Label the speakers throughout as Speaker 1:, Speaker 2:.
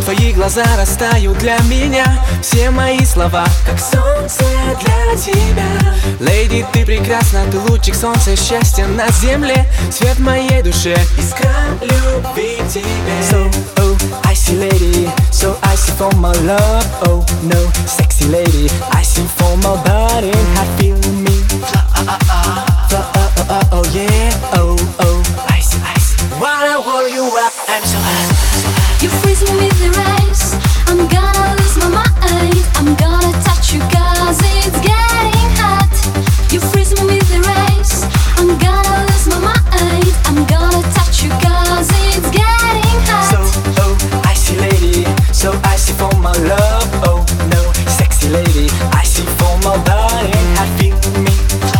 Speaker 1: Твои глаза растают для меня, все мои слова как солнце для тебя. Леди, ты прекрасна, ты лучик солнца, счастья на земле, свет моей душе, искра любви к тебе.
Speaker 2: So, oh, icy lady, so icy for my love. Oh no, sexy lady, icy for my body. I feel me, oh yeah, oh, icy, icy.
Speaker 1: Wanna hold you up, I'm so hot.
Speaker 3: You freeze me with your eyes, I'm gonna lose my mind. I'm gonna touch you cause it's getting hot. You freeze me with your eyes, I'm gonna lose my mind. I'm gonna touch you cause it's getting hot.
Speaker 2: So, oh, icy lady, so icy for my love. Oh no, sexy lady, icy for my body. I feel me,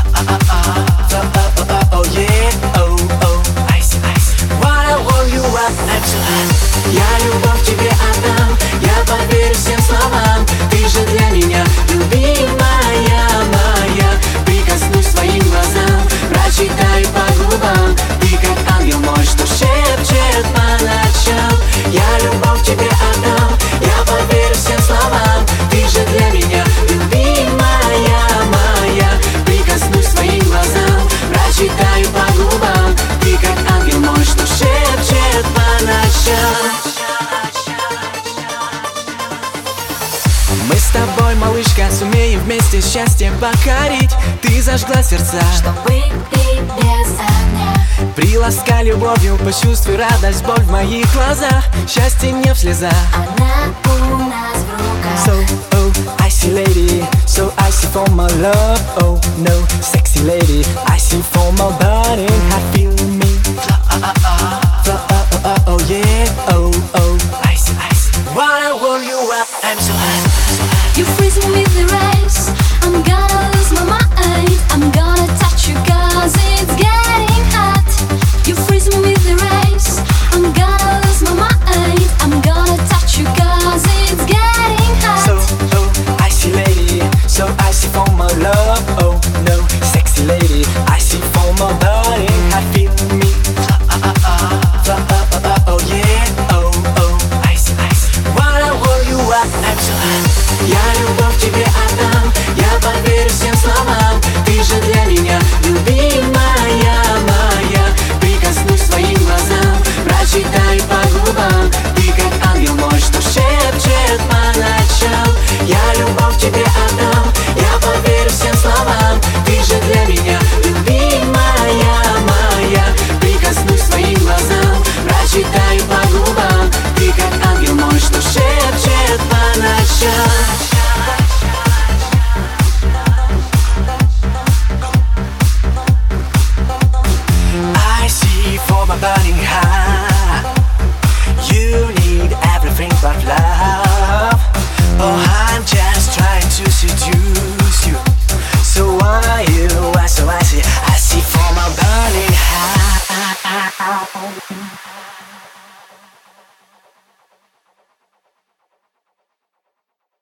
Speaker 2: oh yeah, oh, icy, icy.
Speaker 1: Wanna hold you up, I'm so hot. Я любовь тебе отдам, я поверю всем словам. Ты же для меня любимая моя. Прикоснусь твоим глазам, прочитаю по губам. Ты как ангел мой, что шепчет по ночам. Я любовь тебе отдам, я поверю всем словам. Ты же для меня любимая моя. Прикоснусь твоим глазам, прочитаю по губам. Ты как ангел мой, что шепчет по ночам. Мы с тобой, малышка, сумеем вместе счастье покорить. Ты зажгла сердца,
Speaker 3: Чтобы ты без огня.
Speaker 1: приласкай любовью, почувствуй радость, боль в моих глазах. Счастье не в слезах.
Speaker 3: Она у нас в руках.
Speaker 2: So, oh, icy lady, so icy for my love. Oh no, sexy lady, icy for my body. I feel me, oh yeah, oh, icy, icy.
Speaker 1: Wanna hold you up, I'm so hot.
Speaker 3: You freeze me with your eyes, I'm gonna lose my mind. I'm gonna touch you cause it's getting hot. You freeze me with your eyes, I'm gonna lose my mind. I'm gonna touch you cause it's getting hot.
Speaker 2: So, oh, icy lady, so icy for my love. Oh no, sexy lady, icy for my body. I feel me, oh yeah, oh, icy, icy.
Speaker 1: Wanna hold you up, I'm so hot. Я любовь тебе отдам, я поверю всем словам.